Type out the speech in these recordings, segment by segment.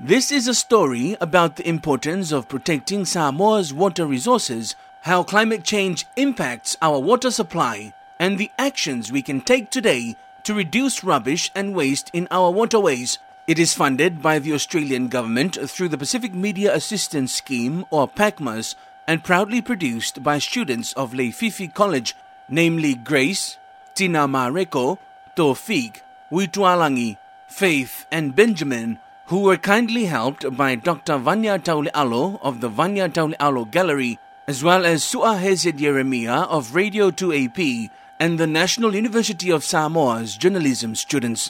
This is a story about the importance of protecting Samoa's water resources, how climate change impacts our water supply, and the actions we can take today to reduce rubbish and waste in our waterways. It is funded by the Australian government through the Pacific Media Assistance Scheme, or PACMAS, and proudly produced by students of Leififi College, namely Grace, Tina Mareko, Tofik, Witualangi, Faith and Benjamin, who were kindly helped by Dr. Vanya Taulealo of the Vanya Taulealo Gallery, as well as Suahezed Yeremia of Radio 2AP and the National University of Samoa's journalism students.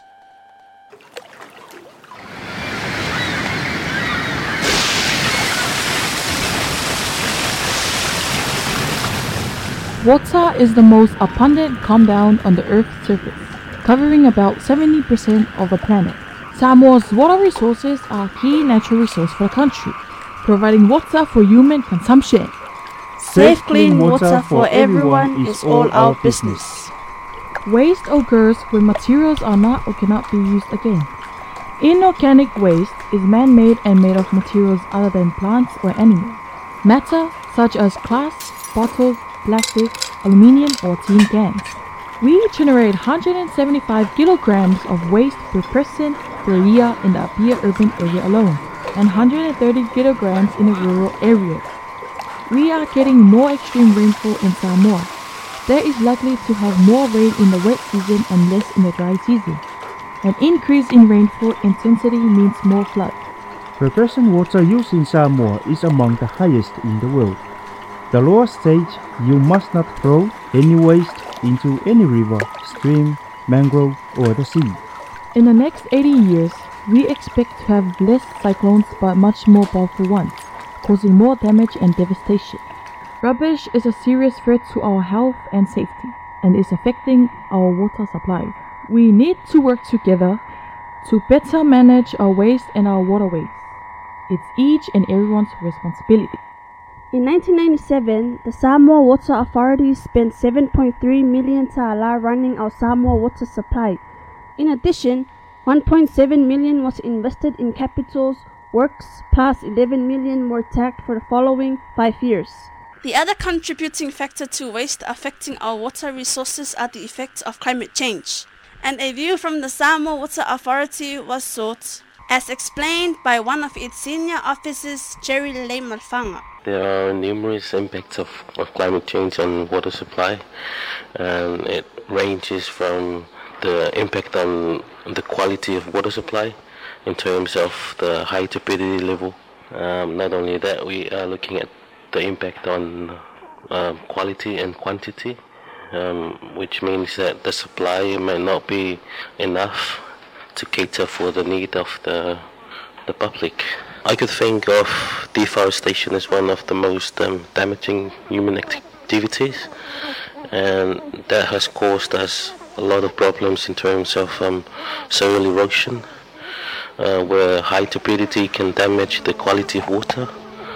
Water is the most abundant compound on the Earth's surface, covering about 70% of the planet. Samoa's water resources are a key natural resource for the country, providing water for human consumption. Safe, clean water for everyone is all our business. Waste occurs when materials are not or cannot be used again. Inorganic waste is man-made and made of materials other than plants or animals. Matter such as glass, bottles, plastic, aluminium or tin cans. We generate 175 kilograms of waste per person per year in the Apia urban area alone, and 130 kilograms in the rural areas. We are getting more extreme rainfall in Samoa. There is likely to have more rain in the wet season and less in the dry season. An increase in rainfall intensity means more flood. Per person water use in Samoa is among the highest in the world. The law states you must not throw any waste into any river, stream, mangrove or the sea. In the next 80 years, we expect to have less cyclones but much more powerful ones, causing more damage and devastation. Rubbish is a serious threat to our health and safety and is affecting our water supply. We need to work together to better manage our waste and our waterways. It's each and everyone's responsibility. In 1997, the Samoa Water Authority spent 7.3 million ta'ala running our Samoa water supply. In addition, 1.7 million was invested in capitals, works, plus 11 million more tagged for the following 5 years. The other contributing factor to waste affecting our water resources are the effects of climate change. And a view from the Samoa Water Authority was sought, as explained by one of its senior officers, Jerry Leimalfanga. There are numerous impacts of climate change on water supply, and it ranges from the impact on the quality of water supply in terms of the high turbidity level. Not only that, we are looking at the impact on quality and quantity, which means that the supply might not be enough to cater for the need of the public. I could think of deforestation as one of the most damaging human activities, and that has caused us a lot of problems in terms of soil erosion, where high turbidity can damage the quality of water.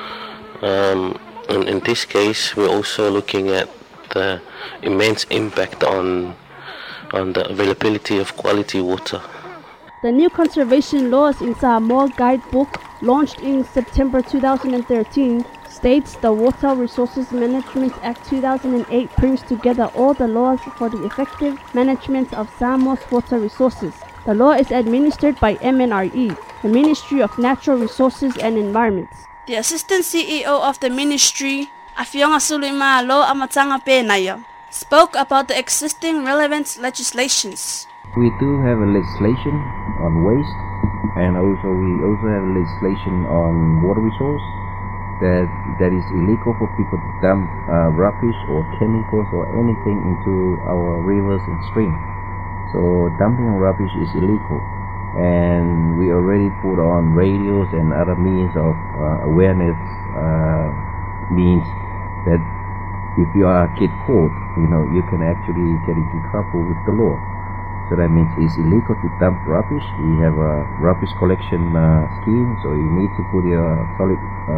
And in this case, we're also looking at the immense impact on the availability of quality water. The new conservation laws in Samoa guidebook, launched in September 2013, states the Water Resources Management Act 2008 brings together all the laws for the effective management of Samoa's water resources. The law is administered by MNRE, the Ministry of Natural Resources and Environment. The Assistant CEO of the Ministry, Afionga Sulima Lo Amatanga Penaya, spoke about the existing relevant legislations. We do have a legislation on waste, and we also have a legislation on water resource that is illegal for people to dump rubbish or chemicals or anything into our rivers and streams. So dumping rubbish is illegal, and we already put on radios and other means of awareness means that if you get caught, you can actually get into trouble with the law. So that means it's illegal to dump rubbish. We have a rubbish collection scheme, so you need to put your solid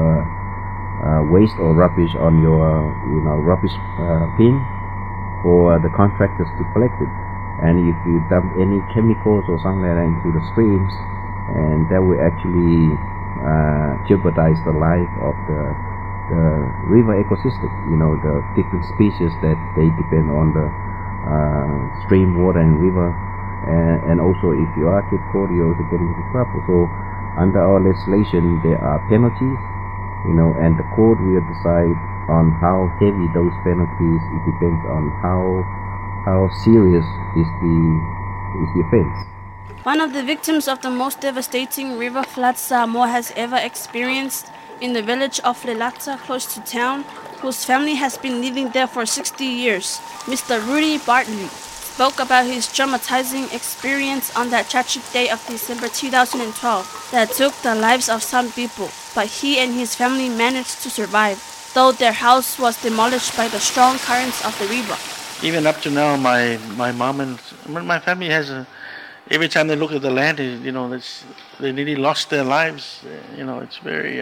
waste or rubbish on your rubbish bin for the contractors to collect it. And if you dump any chemicals or something like that into the streams, and that will actually jeopardize the life of the river ecosystem. The different species that they depend on the stream water and river, and also if you are kept caught, you also get into trouble. So under our legislation there are penalties, and the court will decide on how heavy those penalties. It depends on how serious is the offense. One of the victims of the most devastating river floods Samoa has ever experienced, in the village of Lelata, close to town, whose family has been living there for 60 years, Mr. Rudy Bartley spoke about his traumatizing experience on that tragic day of December 2012 that took the lives of some people, but he and his family managed to survive, though their house was demolished by the strong currents of the river. Even up to now, my mom and my family has every time they look at the land, they nearly lost their lives. It's very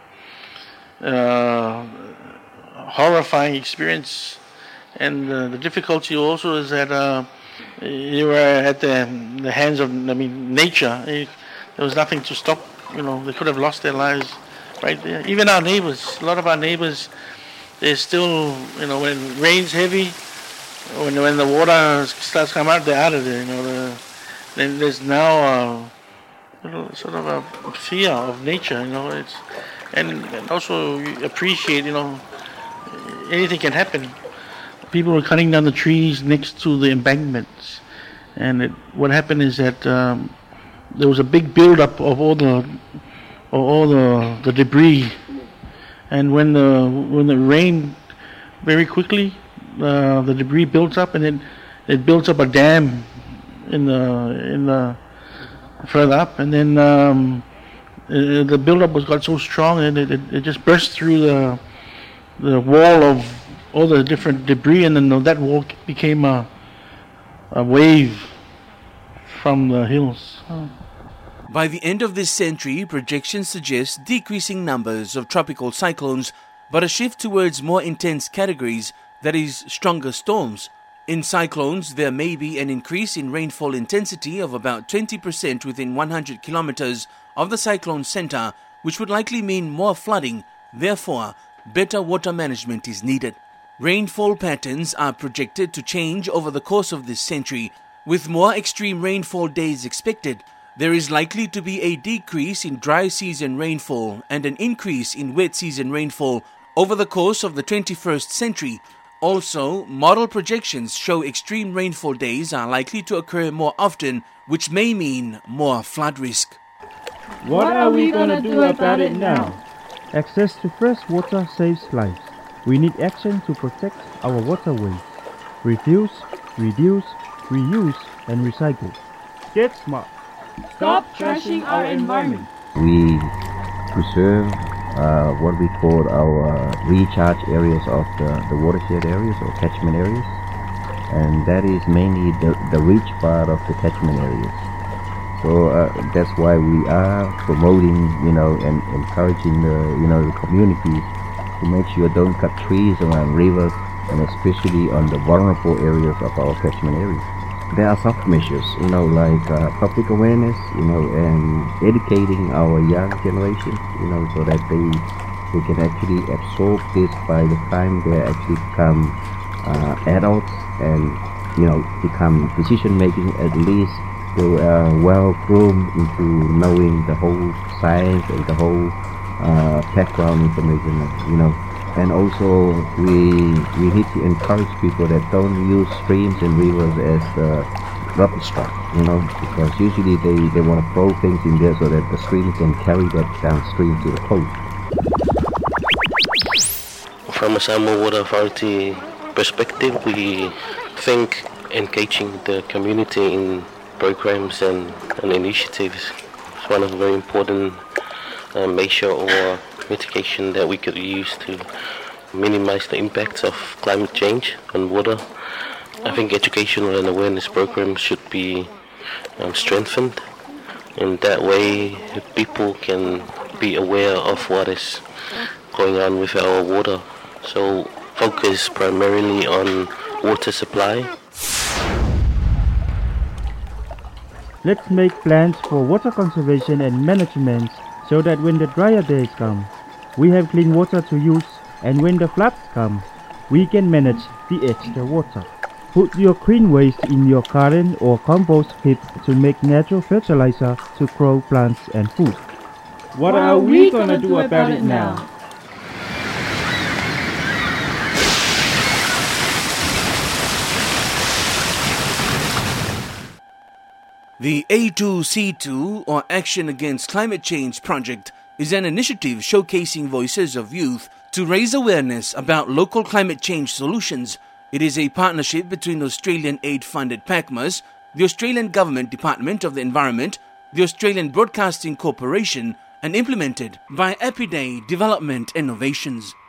horrifying experience. And the difficulty also is that you were at the hands of nature. There was nothing to stop. They could have lost their lives right there. Even our neighbors, a lot of our neighbors, they're still, when it rains heavy, when the water starts coming out, they're out of there. Then there's now sort of a fear of nature. And also you appreciate, anything can happen. People were cutting down the trees next to the embankments, and what happened is that there was a big buildup of all the debris, and when it rained very quickly, the debris built up, and then it built up a dam in the further up, and then the buildup got so strong, and it just burst through the wall of all the different debris, and then that wall became a wave from the hills. By the end of this century, projections suggest decreasing numbers of tropical cyclones, but a shift towards more intense categories, that is, stronger storms. In cyclones, there may be an increase in rainfall intensity of about 20% within 100 kilometers of the cyclone center, which would likely mean more flooding. Therefore, better water management is needed. Rainfall patterns are projected to change over the course of this century. With more extreme rainfall days expected, there is likely to be a decrease in dry season rainfall and an increase in wet season rainfall over the course of the 21st century. Also, model projections show extreme rainfall days are likely to occur more often, which may mean more flood risk. What are we gonna do about it now? Access to fresh water saves lives. We need action to protect our waterways. Refuse, reduce, reuse, and recycle. Get smart. Stop trashing our environment. We preserve what we call our recharge areas of the watershed areas or catchment areas, and that is mainly the rich part of the catchment areas. So that's why we are promoting, and encouraging the communities to make sure don't cut trees around rivers, and especially on the vulnerable areas of our catchment areas. There are soft measures, like public awareness, and educating our young generation, so that they can actually absorb this by the time they actually become adults and, become decision making. At least they are well groomed into knowing the whole science and the whole background information, and also we need to encourage people that don't use streams and rivers as rubbish truck, because usually they want to throw things in there so that the stream can carry that downstream to the coast. From a Samoa Water Authority perspective, we think engaging the community in programs and initiatives is one of the very important measure or mitigation that we could use to minimize the impacts of climate change on water. I think educational and awareness programs should be strengthened. In that way, people can be aware of what is going on with our water. So focus primarily on water supply. Let's make plans for water conservation and management so that when the drier days come, we have clean water to use, and when the floods come, we can manage the extra water. Put your green waste in your garden or compost pit to make natural fertilizer to grow plants and food. What are we gonna do about it now? The A2C2, or Action Against Climate Change project, is an initiative showcasing voices of youth to raise awareness about local climate change solutions. It is a partnership between Australian aid-funded PACMAS, the Australian Government Department of the Environment, the Australian Broadcasting Corporation, and implemented by Epiday Development Innovations.